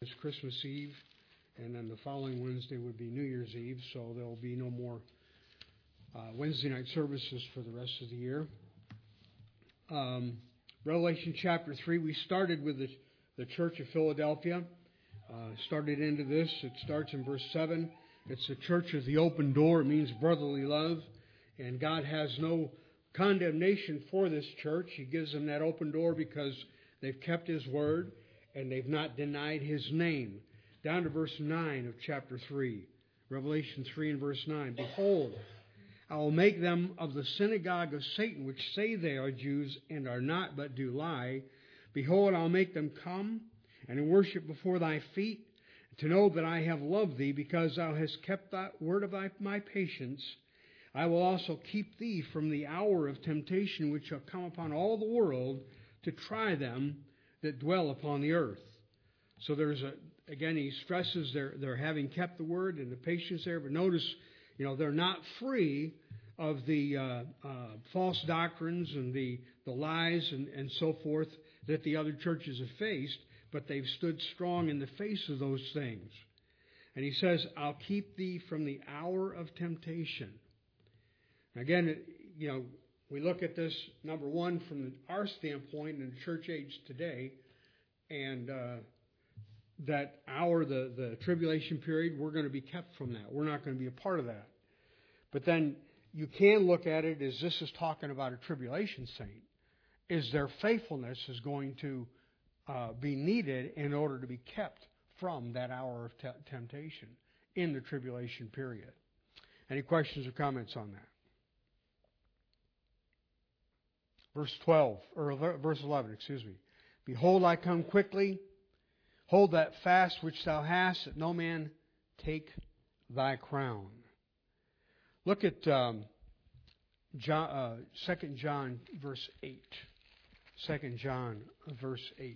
It's Christmas Eve, and then the following Wednesday would be New Year's Eve, so there will be no more Wednesday night services for the rest of the year. Revelation chapter 3, we started with the Church of Philadelphia. Started into this. It starts in verse 7. It's the church of the open door. It means brotherly love. And God has no condemnation for this church. He gives them that open door because they've kept His word and they've not denied His name. Down to verse 9 of chapter 3. Revelation 3 and verse 9. Behold, I will make them of the synagogue of Satan, which say they are Jews and are not, but do lie. Behold, I'll make them come and worship before thy feet, to know that I have loved thee, because thou hast kept the word of my patience. I will also keep thee from the hour of temptation, which shall come upon all the world, to try them that dwell upon the earth. So again, he stresses they're having kept the word and the patience there, but notice, they're not free of the false doctrines and the lies and so forth that the other churches have faced, but they've stood strong in the face of those things. And he says, I'll keep thee from the hour of temptation. Again, we look at this, number one, from our standpoint in the church age today, and that hour, the tribulation period, we're going to be kept from that. We're not going to be a part of that. But then you can look at it as this is talking about a tribulation saint. Is their faithfulness is going to be needed in order to be kept from that hour of temptation in the tribulation period. Any questions or comments on that? Verse 11, Behold, I come quickly. Hold that fast which thou hast, that no man take thy crown. Look at 2 John verse 8. 2 John verse 8.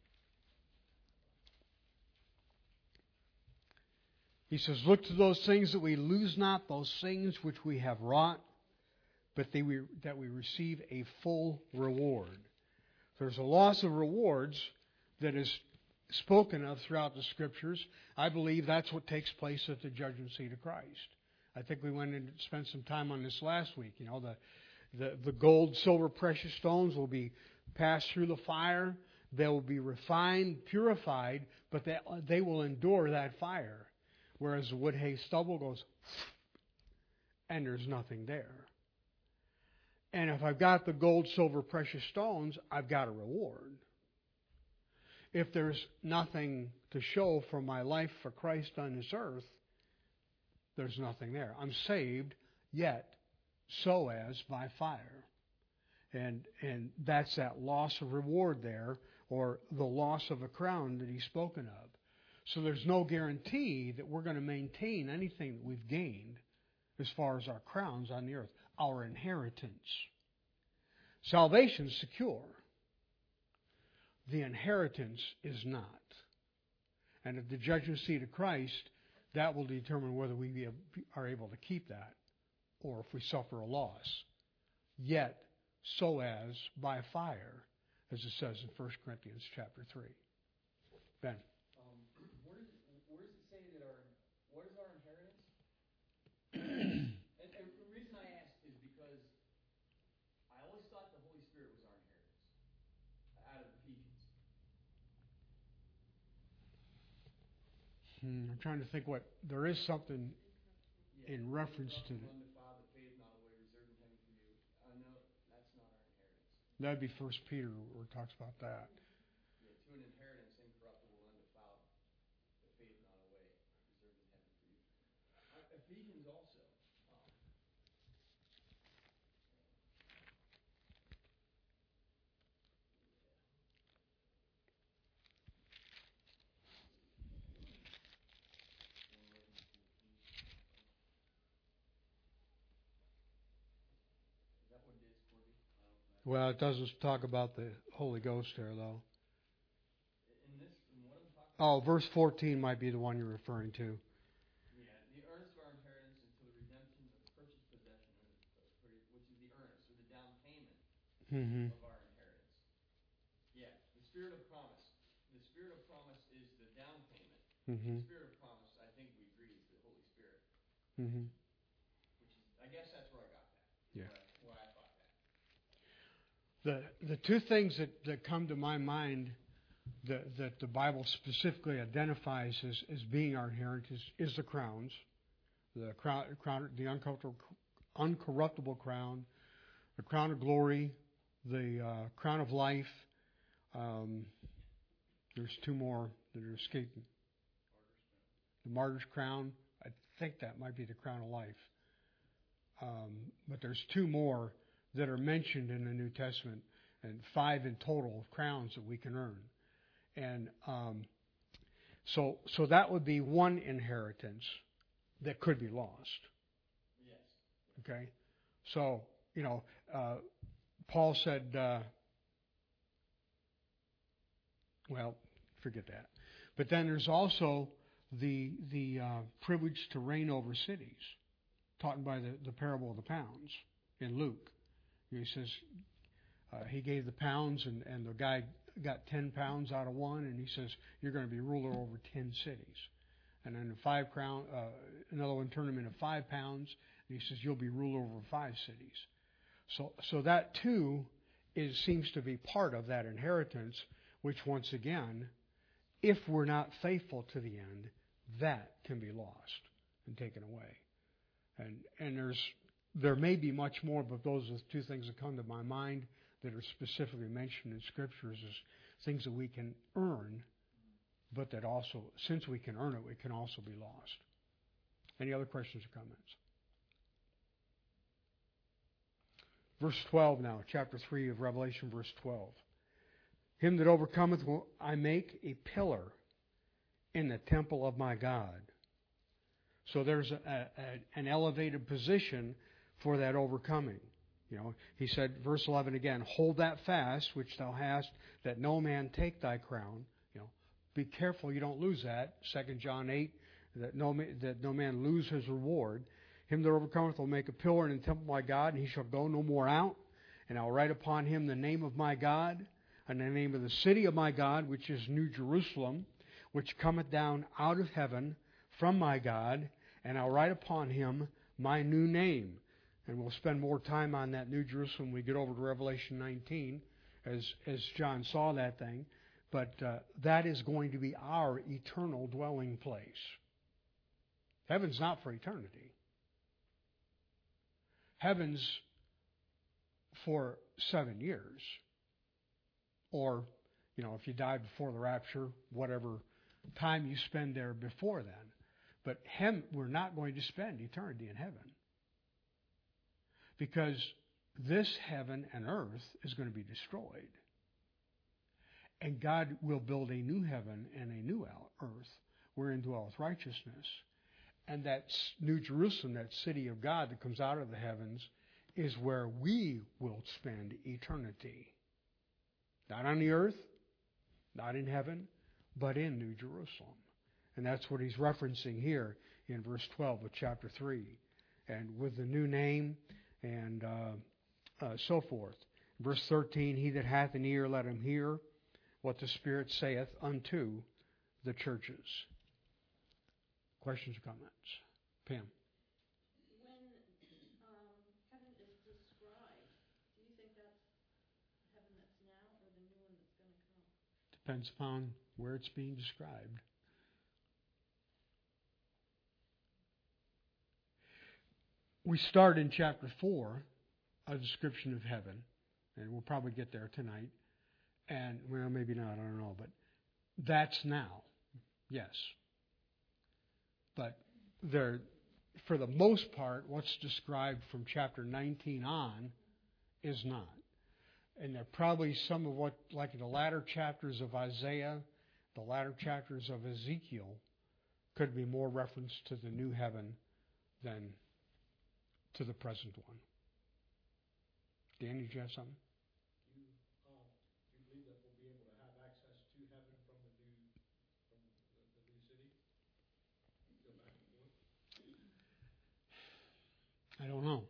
He says, Look to those things that we lose not, those things which we have wrought, but that we receive a full reward. There's a loss of rewards that is spoken of throughout the Scriptures. I believe that's what takes place at the judgment seat of Christ. I think we went and spent some time on this last week. The gold, silver, precious stones will be passed through the fire. They will be refined, purified, but they will endure that fire. Whereas the wood, hay, stubble goes, and there's nothing there. And if I've got the gold, silver, precious stones, I've got a reward. If there's nothing to show for my life for Christ on this earth, there's nothing there. I'm saved, yet so as by fire. And that's that loss of reward there, or the loss of a crown that he's spoken of. So there's no guarantee that we're going to maintain anything that we've gained as far as our crowns on the earth, our inheritance. Salvation's secure. The inheritance is not. And at the judgment seat of Christ, that will determine whether we are able to keep that or if we suffer a loss. Yet, so as by fire, as it says in 1 Corinthians chapter 3. Ben. Where does it say that what is our inheritance? and the reason I ask is because I always thought the Holy Spirit was our inheritance out of Ephesians. I'm trying to think there is something in reference to the undefiled, the faith not away, reserved in heaven for you. I know that's not our inheritance. That'd be 1 Peter where it talks about that. Yeah, to an inheritance incorruptible, undefiled, the faith not away, reserved in heaven for you. Ephesians also. Well, it doesn't talk about the Holy Ghost there, though. In what I'm talking about, verse 14 might be the one you're referring to. Yeah, the earnest of our inheritance until the redemption of the purchased possession, which is the earnest, or the down payment of our inheritance. Yeah, the Spirit of promise. The Spirit of promise is the down payment. Mm-hmm. The Spirit of promise, I think we agree, is the Holy Spirit. Mm-hmm. Which is, I guess that's where I got that. Yeah. Where I thought that. The two things that come to my mind that the Bible specifically identifies as being our inheritance is the crowns, the uncorruptible crown, the crown of glory, the crown of life. There's two more that are escaping. The martyr's crown. I think that might be the crown of life. But there's two more that are mentioned in the New Testament, and 5 in total of crowns that we can earn. And so that would be one inheritance that could be lost. Yes. Okay? So, Paul said, well, forget that. But then there's also the privilege to reign over cities, taught by the parable of the pounds in Luke. He says he gave the pounds, and the guy got 10 pounds out of one, and he says, you're going to be ruler over 10 cities. And then another one turned him into 5 pounds, and he says, you'll be ruler over 5 cities. So that too seems to be part of that inheritance, which once again, if we're not faithful to the end, that can be lost and taken away. And there may be much more, but those are the two things that come to my mind that are specifically mentioned in Scriptures as things that we can earn, but that also, since we can earn it, it can also be lost. Any other questions or comments? Verse 12 now, chapter 3 of Revelation, verse 12. Him that overcometh will I make a pillar in the temple of my God. So there's an elevated position for that overcoming. He said, verse 11 again, hold that fast which thou hast, that no man take thy crown. Be careful you don't lose that. 2 John 8, that no man lose his reward. Him that overcometh will make a pillar in the temple of my God, and he shall go no more out. And I'll write upon him the name of my God, and the name of the city of my God, which is New Jerusalem, which cometh down out of heaven from my God, and I'll write upon him my new name. And we'll spend more time on that New Jerusalem when we get over to Revelation 19, as John saw that thing. But that is going to be our eternal dwelling place. Heaven's not for eternity. Heaven's for 7 years. Or, if you die before the rapture, whatever time you spend there before then. But we're not going to spend eternity in heaven. Because this heaven and earth is going to be destroyed. And God will build a new heaven and a new earth wherein dwelleth righteousness. And that New Jerusalem, that city of God that comes out of the heavens, is where we will spend eternity. Not on the earth, not in heaven, but in New Jerusalem. And that's what he's referencing here in verse 12 of chapter 3. And with the new name and so forth. Verse 13, he that hath an ear, let him hear what the Spirit saith unto the churches. Questions or comments? Pam? When heaven is described, do you think that's heaven that's now or the new one that's going to come? Depends upon where it's being described. We start in chapter 4, a description of heaven, and we'll probably get there tonight. And, well, maybe not, I don't know, but that's now, yes. But for the most part, what's described from chapter 19 on is not. And there probably some of what, like the latter chapters of Isaiah, the latter chapters of Ezekiel, could be more reference to the new heaven than to the present one. Dan, did you have something? Do you believe that we'll be able to have access to heaven from the new city? Go back and forth? I don't know.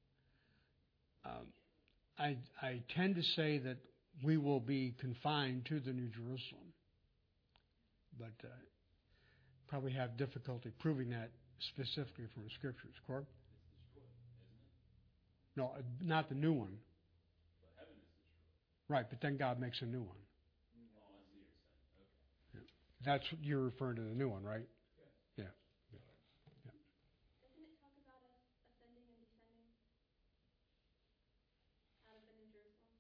I tend to say that we will be confined to the New Jerusalem. But probably have difficulty proving that specifically from the Scriptures. Corb? It's destroyed, isn't it? No, not the new one. But heaven is destroyed. Right, but then God makes a new one. Oh, I see what you're saying. Okay. That's what you're referring to, the new one, right? Yeah. Doesn't it talk about us ascending and descending out of the New Jerusalem?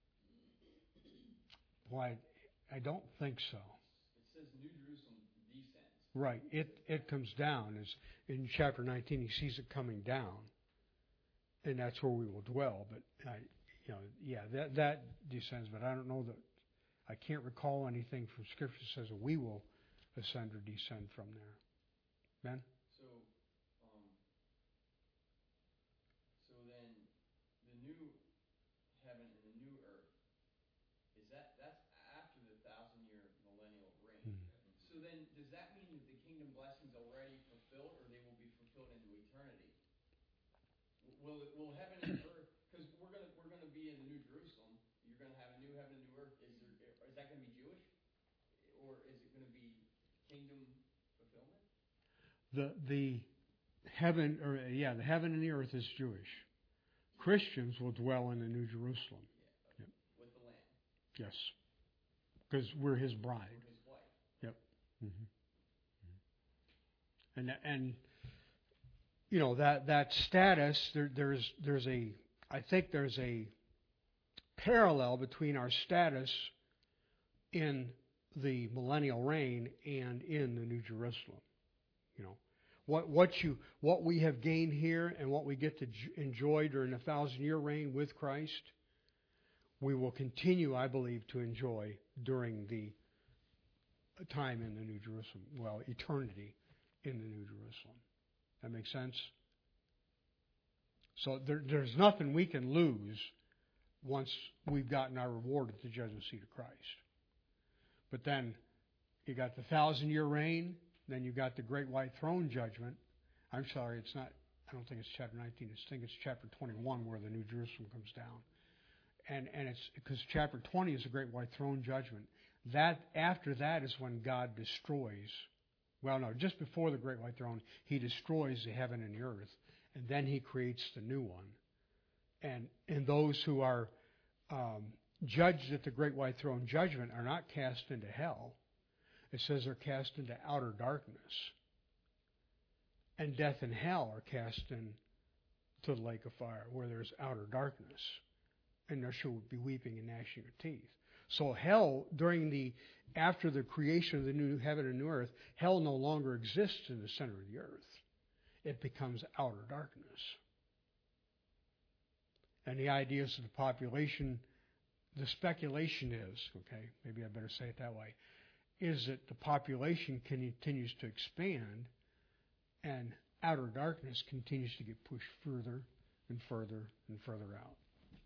Why, I don't think so. It says New Jerusalem descends. Right, it comes down. As in chapter 19, he sees it coming down, and that's where we will dwell. But that descends. But I don't know that. I can't recall anything from Scripture that says that we will ascend or descend from there. Ben? So then the new heaven and the new earth, that's after the 1,000-year millennial reign. So then does that mean that the kingdom blessings are already fulfilled, or they will be fulfilled into eternity? Will heaven and earth, because we're gonna be in the New Jerusalem, you're gonna have a new heaven and new earth. Is that gonna be Jewish, or is it gonna be kingdom fulfillment? The heaven and the earth is Jewish. Christians will dwell in the New Jerusalem. Yeah, okay. Yep. With the Lamb. Yes, because we're His bride. Or His wife. Yep. Mm-hmm. And that status there's a parallel between our status in the millennial reign and in the New Jerusalem. What we have gained here and what we get to enjoy during the 1,000-year reign with Christ, we will continue, I believe, to enjoy during the time in the New Jerusalem. Well, eternity in the New Jerusalem. That makes sense? So there's nothing we can lose once we've gotten our reward at the judgment seat of Christ. But then you got the 1,000-year reign. Then you got the great white throne judgment. I'm sorry, it's not. I don't think it's chapter 19. I think it's chapter 21 where the New Jerusalem comes down. And it's because chapter 20 is the great white throne judgment. That after that is when God destroys. Well, no, just before the great white throne, He destroys the heaven and the earth, and then He creates the new one. And those who are judged at the great white throne judgment are not cast into hell. It says they're cast into outer darkness. And death and hell are cast into the lake of fire, where there's outer darkness. And there shall be weeping and gnashing of teeth. So hell, after the creation of the new heaven and new earth, hell no longer exists in the center of the earth. It becomes outer darkness. And the ideas of the population, the speculation is, okay, maybe I better say it that way, is that the population continues to expand and outer darkness continues to get pushed further and further and further out.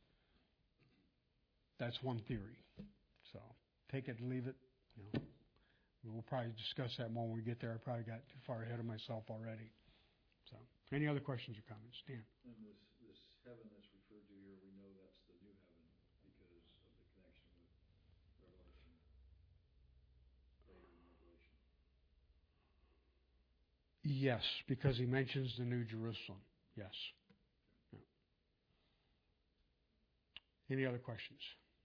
That's one theory. So take it, leave it. We'll probably discuss that more when we get there. I probably got too far ahead of myself already. So, any other questions or comments? Dan? And this heaven that's referred to here, we know that's the new heaven because of the connection with Revelation. Later in Revelation. Yes, because he mentions the New Jerusalem. Yes. Yeah. Any other questions?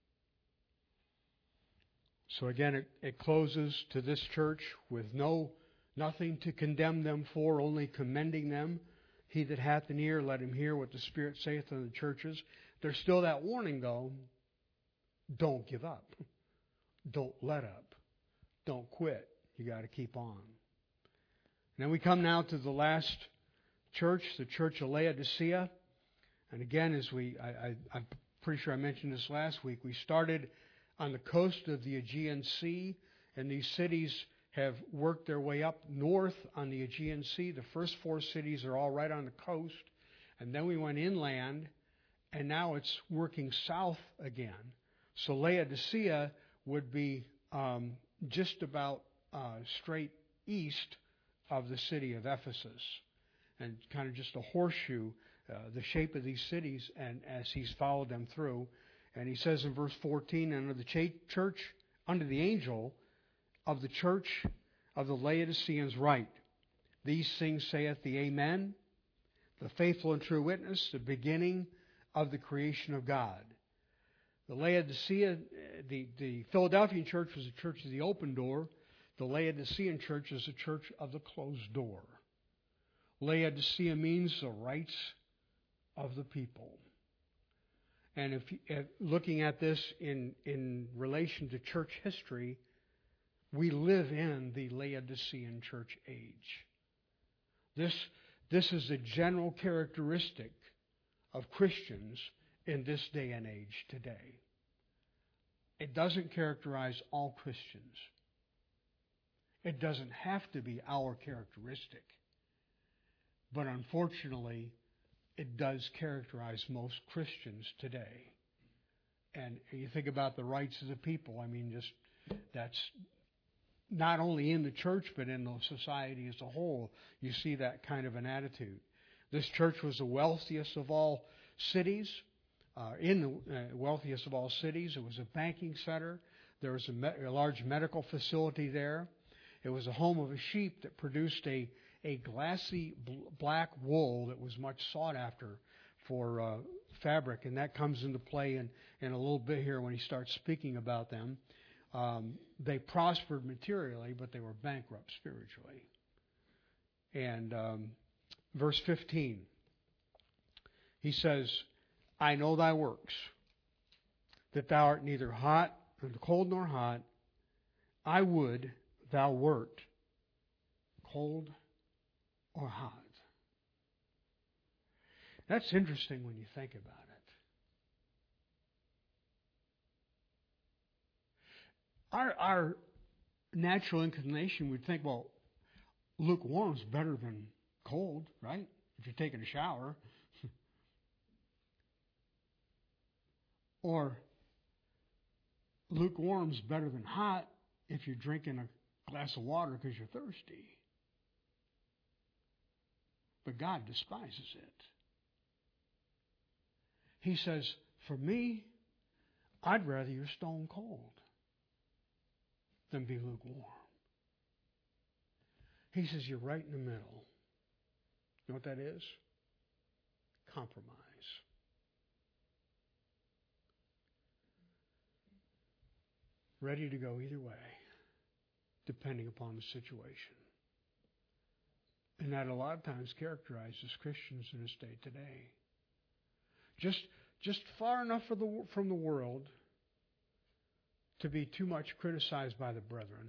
So again, it closes to this church with nothing to condemn them for, only commending them. He that hath an ear, let him hear what the Spirit saith unto the churches. There's still that warning, though. Don't give up. Don't let up. Don't quit. You got to keep on. And then we come now to the last church, the church of Laodicea. And again, I'm pretty sure I mentioned this last week, we started on the coast of the Aegean Sea, and these cities have worked their way up north on the Aegean Sea. The first 4 cities are all right on the coast. And then we went inland, and now it's working south again. So Laodicea would be just about straight east of the city of Ephesus, and kind of just a horseshoe, the shape of these cities, and as he's followed them through. And he says in verse 14, under the angel of the church of the Laodiceans write, These things saith the Amen, the faithful and true witness, the beginning of the creation of God. The Laodicea, the Philadelphian church was a church of the open door. The Laodicean church is a church of the closed door. Laodicea means the rights of the people. And if looking at this in relation to church history, we live in the Laodicean church age. This is a general characteristic of Christians in this day and age today. It doesn't characterize all Christians. It doesn't have to be our characteristic. But unfortunately, it does characterize most Christians today. And you think about the rights of the people. I mean, that's not only in the church, but in the society as a whole. You see that kind of an attitude. This church was the wealthiest of all cities. In the wealthiest of all cities, it was a banking center. There was a large medical facility there. It was a home of a sheep that produced a glassy black wool that was much sought after for fabric, and that comes into play in a little bit here when he starts speaking about them. They prospered materially, but they were bankrupt spiritually. And verse 15, he says, I know thy works, that thou art neither cold nor hot. I would thou wert cold or hot. That's interesting when you think about it. Our natural inclination would think, well, lukewarm is better than cold, right? If you're taking a shower. Or lukewarm is better than hot if you're drinking a glass of water because you're thirsty. But God despises it. He says, for me, I'd rather you're stone cold than be lukewarm. He says, you're right in the middle. You know what that is? Compromise. Ready to go either way, depending upon the situation. And that a lot of times characterizes Christians in this day today. Just far enough from the world to be too much criticized by the brethren,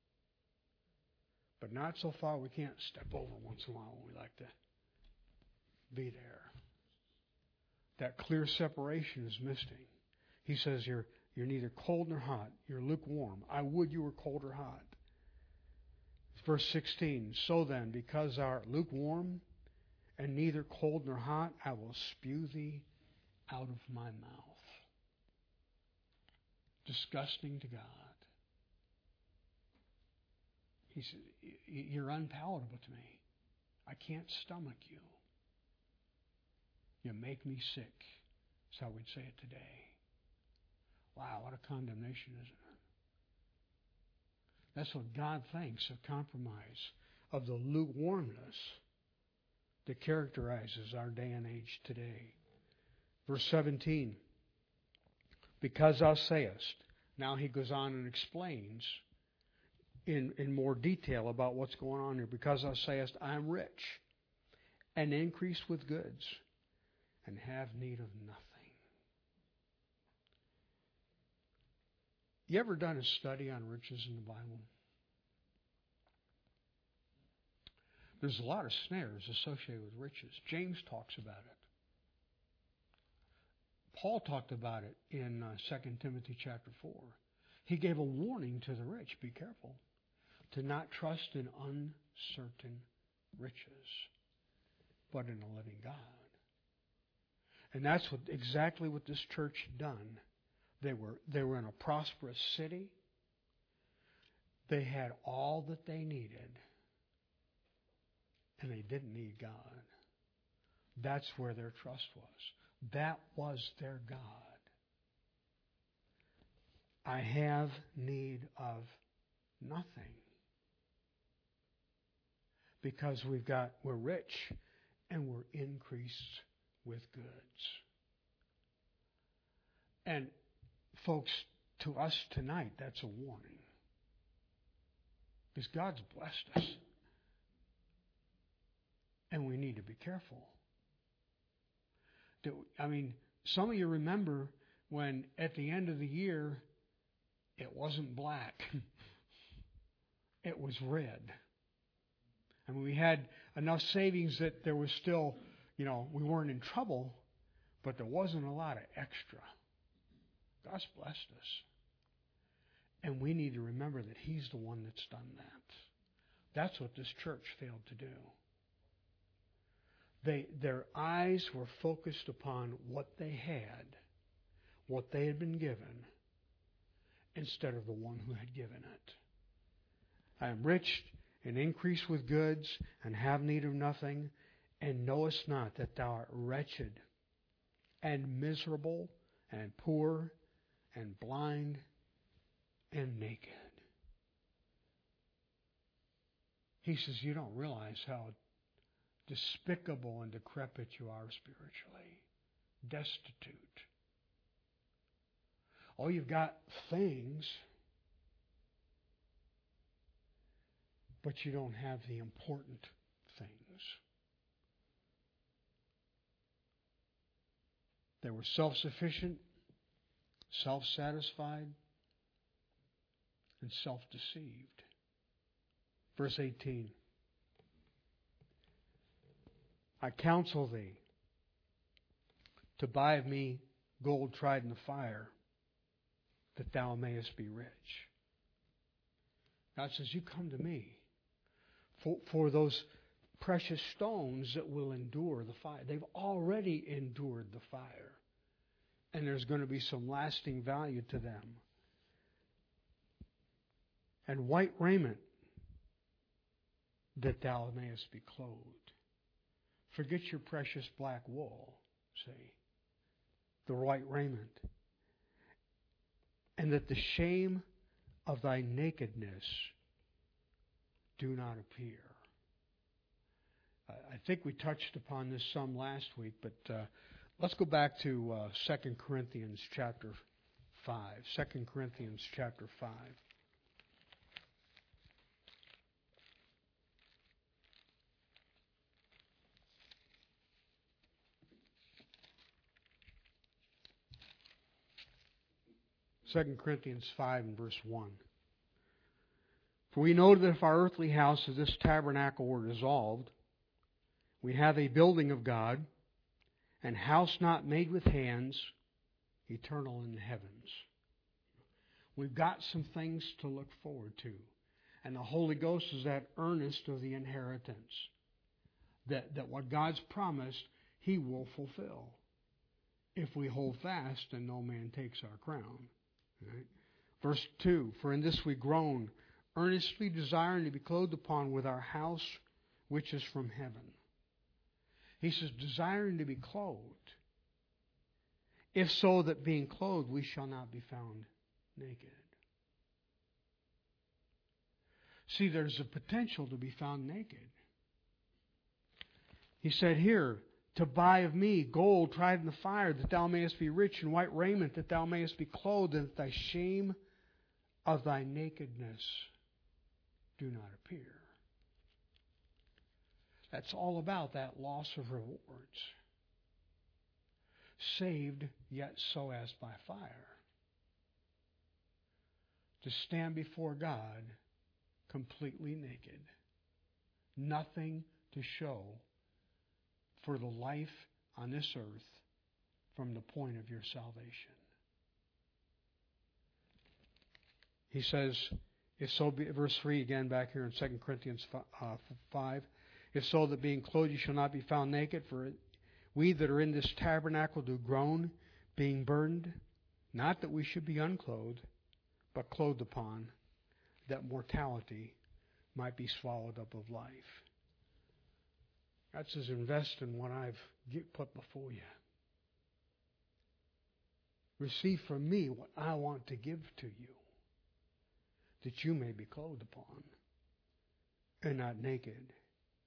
but not so far we can't step over once in a while when we like to be there. That clear separation is missing. He says you're neither cold nor hot. You're lukewarm. I would you were cold or hot. Verse 16, so then, because thou art lukewarm and neither cold nor hot, I will spew thee out of my mouth. Disgusting to God. He said, you're unpalatable to me. I can't stomach you. You make me sick. That's how we'd say it today. Wow, what a condemnation, isn't it? That's what God thinks of compromise, of the lukewarmness that characterizes our day and age today. Verse 17, because thou sayest, now he goes on and explains in more detail about what's going on here. Because thou sayest, I am rich and increase with goods and have need of nothing. You ever done a study on riches in the Bible? There's a lot of snares associated with riches. James talks about it. Paul talked about it in 2 Timothy chapter 4. He gave a warning to the rich, be careful, to not trust in uncertain riches, but in a living God. And that's exactly what this church had done. They were in a prosperous city. They had all that they needed. And they didn't need God. That's where their trust was. That was their God. I have need of nothing. because we're rich and we're increased with goods. And folks, to us tonight, that's a warning. Because God's blessed us. And we need to be careful. I mean, some of you remember when at the end of the year, it wasn't black. It was red. I mean, we had enough savings that there was still, we weren't in trouble, but there wasn't a lot of extra. God's blessed us. And we need to remember that He's the one that's done that. That's what this church failed to do. Their eyes were focused upon what they had, what they had been given, instead of the one who had given it. I am rich and increased with goods, and have need of nothing, and knowest not that thou art wretched, and miserable, and poor, and blind, and naked. He says, you don't realize how despicable and decrepit you are spiritually. Destitute. Oh, you've got things, but you don't have the important things. They were self-sufficient, self-satisfied, and self-deceived. Verse 18. I counsel thee to buy of me gold tried in the fire, that thou mayest be rich. God says, you come to me for those precious stones that will endure the fire. They've already endured the fire. And there's going to be some lasting value to them. And white raiment, that thou mayest be clothed. Forget your precious black wool, see, the white raiment. And that the shame of thy nakedness do not appear. I think we touched upon this some last week, but let's go back to 2 Corinthians chapter 5. 2 Corinthians chapter 5. Second Corinthians 5 and verse 1. For we know that if our earthly house of this tabernacle were dissolved, we have a building of God, and house not made with hands, eternal in the heavens. We've got some things to look forward to. And the Holy Ghost is that earnest of the inheritance. That what God's promised, He will fulfill. If we hold fast and no man takes our crown. Right? Verse 2, for in this we groan, earnestly desiring to be clothed upon with our house which is from heaven. He says, desiring to be clothed. If so, that being clothed, we shall not be found naked. See, there's a potential to be found naked. He said here, to buy of me gold tried in the fire, that thou mayest be rich, and white raiment, that thou mayest be clothed, and that thy shame of thy nakedness do not appear. That's all about that loss of rewards. Saved, yet so as by fire. To stand before God completely naked. Nothing to show for the life on this earth from the point of your salvation. He says, if so be, verse 3 again back here in 2 Corinthians 5, if so that being clothed you shall not be found naked, for we that are in this tabernacle do groan, being burdened, not that we should be unclothed, but clothed upon, that mortality might be swallowed up of life. God says, invest in what I've put before you. Receive from me what I want to give to you, that you may be clothed upon and not naked.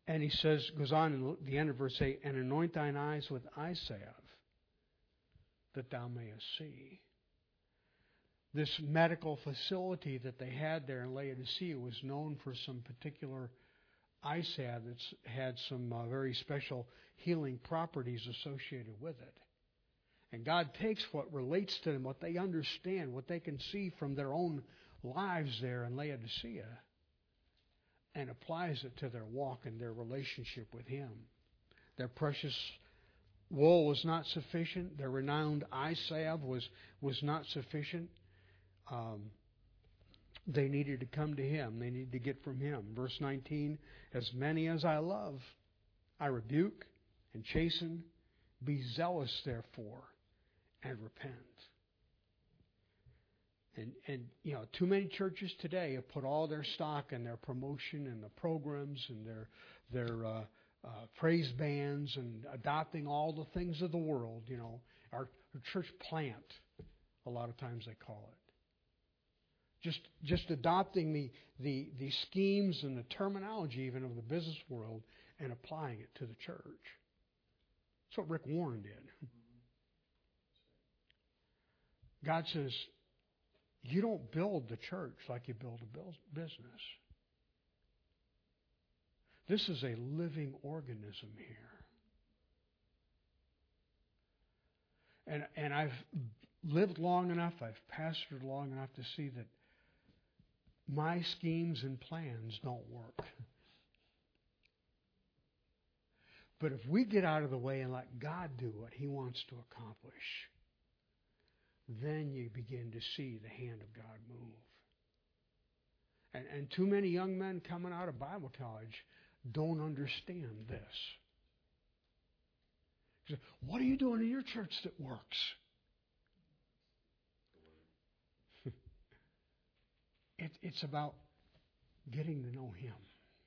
And he says, goes on in the end of verse 8, and anoint thine eyes with eye salve, that thou mayest see. This medical facility that they had there in Laodicea was known for some particular eye salve that's had some very special healing properties associated with it. And God takes what relates to them, what they understand, what they can see from their own lives there in Laodicea, and applies it to their walk and their relationship with Him. Their precious wool was not sufficient. Their renowned eye salve was not sufficient. They needed to come to Him. They needed to get from Him. Verse 19, as many as I love, I rebuke and chasten. Be zealous, therefore, and repent. And too many churches today have put all their stock in their promotion and the programs and their praise bands and adopting all the things of the world. Our church plant, a lot of times they call it. Just adopting the schemes and the terminology even of the business world and applying it to the church. That's what Rick Warren did. God says, you don't build the church like you build a business. This is a living organism here. And I've lived long enough, I've pastored long enough to see that my schemes and plans don't work. But if we get out of the way and let God do what He wants to accomplish, then you begin to see the hand of God move. And too many young men coming out of Bible college don't understand this. What are you doing in your church that works? It's about getting to know Him.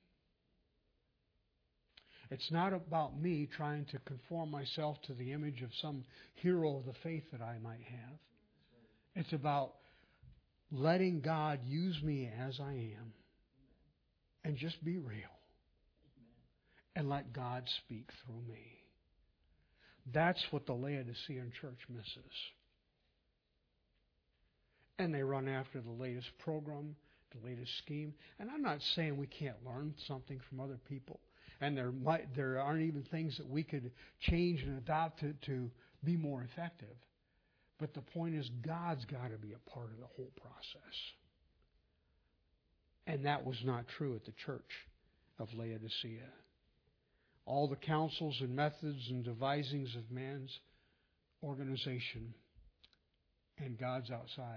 It's not about me trying to conform myself to the image of some hero of the faith that I might have. It's about letting God use me as I am and just be real and let God speak through me. That's what the Laodicean church misses. And they run after the latest program, the latest scheme. And I'm not saying we can't learn something from other people. And there aren't even things that we could change and adopt to be more effective. But the point is, God's got to be a part of the whole process. And that was not true at the church of Laodicea. All the counsels and methods and devisings of man's organization, and God's outside.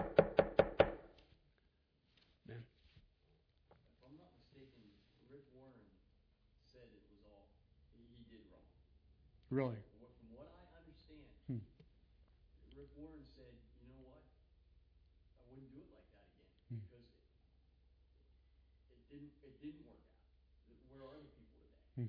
Ben? If I'm not mistaken, Rick Warren said it was all, he did wrong. Really? From what I understand, Rick Warren said, you know what, I wouldn't do it like that again because it didn't work out. Where are the people today?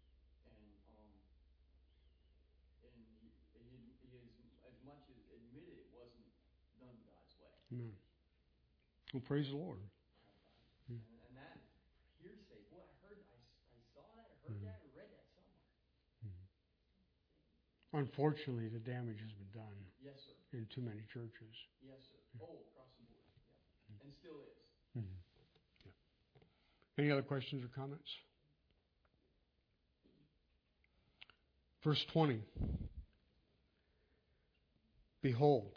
And he is as much as admitted it wasn't done God's way. Amen. Well, praise the Lord. And that hearsay, boy, I saw that, I heard that, I read that somewhere. Unfortunately, the damage has been done. Yes, sir. In too many churches. Yes, sir. Oh, across the board. Yeah. And still is. Yeah. Any other questions or comments? Verse 20. Behold,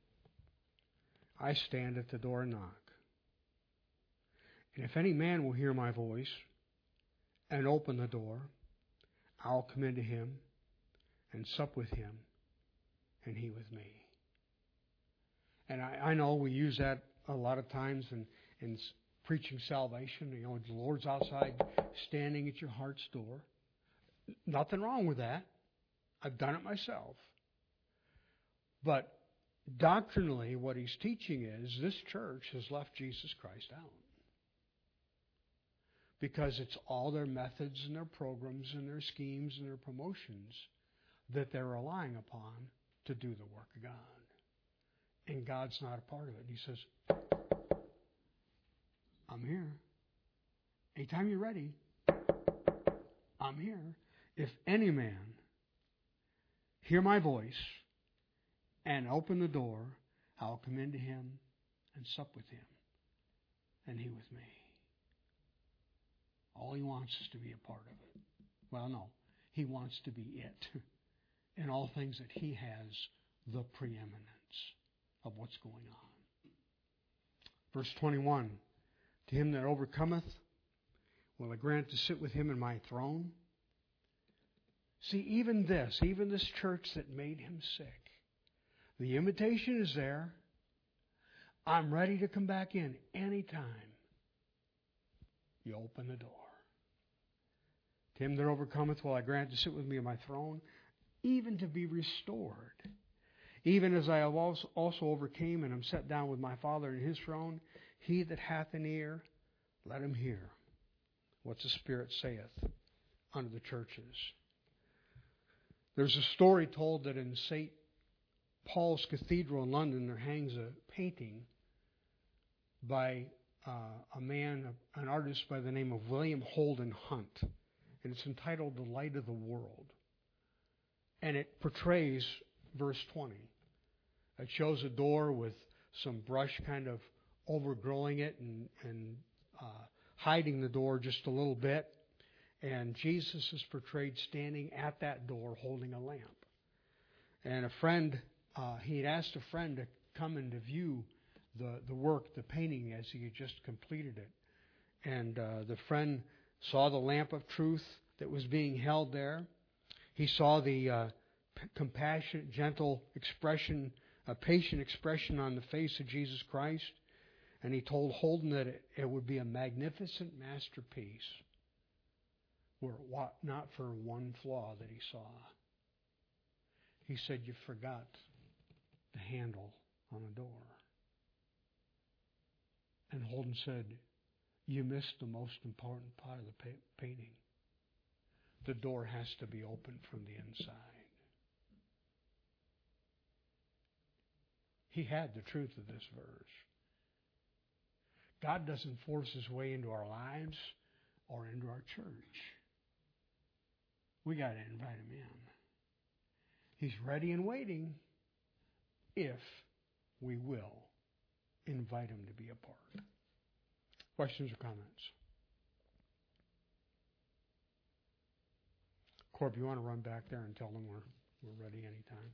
I stand at the door and knock. And if any man will hear my voice and open the door, I'll come into him and sup with him and he with me. And I know we use that a lot of times in preaching salvation. The Lord's outside standing at your heart's door. Nothing wrong with that. I've done it myself. But doctrinally, what he's teaching is this church has left Jesus Christ out. Because it's all their methods and their programs and their schemes and their promotions that they're relying upon to do the work of God. And God's not a part of it. He says, I'm here. Anytime you're ready, I'm here. If any man hear my voice and open the door, I'll come into him and sup with him, and he with me. All he wants is to be a part of it. Well, no. He wants to be it. In all things that he has the preeminence of what's going on. Verse 21, to him that overcometh will I grant to sit with him in my throne. See, even this church that made him sick, the invitation is there. I'm ready to come back in anytime you open the door. To him that overcometh will I grant to sit with me in my throne, even to be restored. Even as I have also overcame and am set down with my Father in his throne, he that hath an ear, let him hear what the Spirit saith unto the churches. There's a story told that in St. Paul's Cathedral in London there hangs a painting by an artist by the name of William Holden Hunt. And it's entitled The Light of the World. And it portrays verse 20. It shows a door with some brush kind of overgrowing it and hiding the door just a little bit. And Jesus is portrayed standing at that door holding a lamp. And a friend, he had asked a friend to come and to view the work, the painting, as he had just completed it. And the friend saw the lamp of truth that was being held there. He saw the compassionate, gentle expression, a patient expression on the face of Jesus Christ. And he told Holden that it would be a magnificent masterpiece were it not for one flaw that he saw. He said, you forgot the handle on the door. And Holden said, you missed the most important part of the painting. The door has to be opened from the inside. He had the truth of this verse. God doesn't force his way into our lives or into our church. We got to invite him in. He's ready and waiting if we will invite him to be a part. Questions or comments? Corb, you want to run back there and tell them we're ready anytime?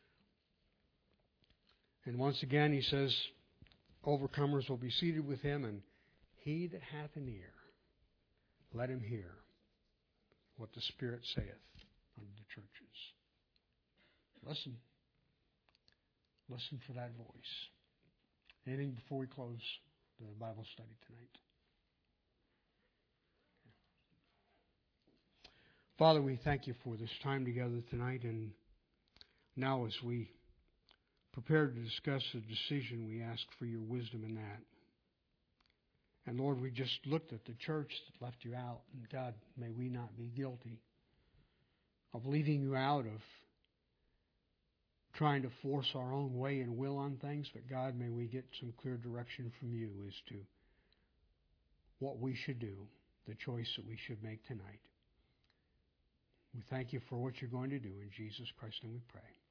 And once again, he says, overcomers will be seated with him, and he that hath an ear, let him hear what the Spirit saith unto the churches. Listen. Listen for that voice. Anything before we close the Bible study tonight? Father, we thank you for this time together tonight, and now as we prepare to discuss the decision, we ask for your wisdom in that. And Lord, we just looked at the church that left you out, and God, may we not be guilty of leaving you out, of trying to force our own way and will on things, but God, may we get some clear direction from you as to what we should do, the choice that we should make tonight. We thank you for what you're going to do. In Jesus Christ's name we pray.